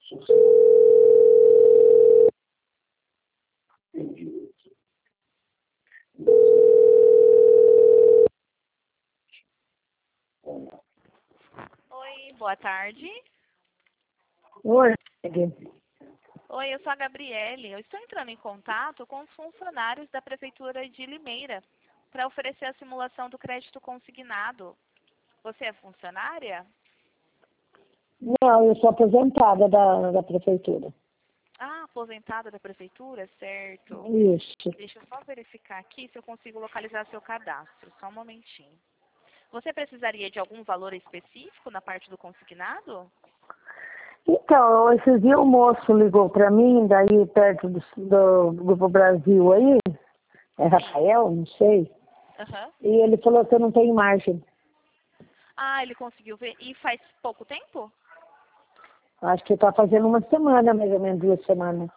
Oi, boa tarde. Oi, Oi, eu sou a Gabriele. Eu estou entrando em contato com os funcionários da Prefeitura de Limeira para oferecer a simulação do crédito consignado. Você é funcionária? não, eu sou aposentada da prefeitura. Ah, aposentada da Prefeitura, certo. Isso. Deixa eu só verificar aqui se eu consigo localizar seu cadastro. Só um momentinho. Você precisaria de algum valor específico na parte do consignado? Então, esses dias o moço ligou para mim, daí perto do Grupo Brasil aí, é Rafael, não sei, Aham. e ele falou que eu não tenho margem. Ah, ele conseguiu ver. E faz pouco tempo? Acho que está fazendo uma semana, mais ou menos 2 semanas.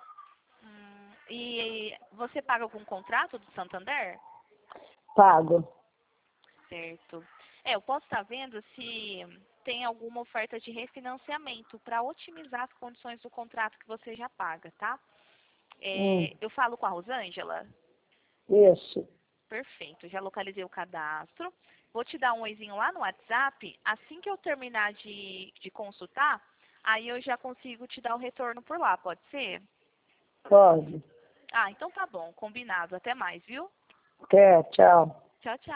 E você paga algum contrato do Santander? Pago. Certo. Eu posso estar vendo se tem alguma oferta de refinanciamento para otimizar as condições do contrato que você já paga, tá? Eu falo com a Rosângela? Isso. Perfeito, já localizei o cadastro. Vou te dar um oizinho lá no WhatsApp. Assim que eu terminar de consultar, aí eu já consigo te dar o retorno por lá, pode ser? Pode. Ah, então tá bom, combinado. Até mais, viu? Até, tchau. Tchau, tchau.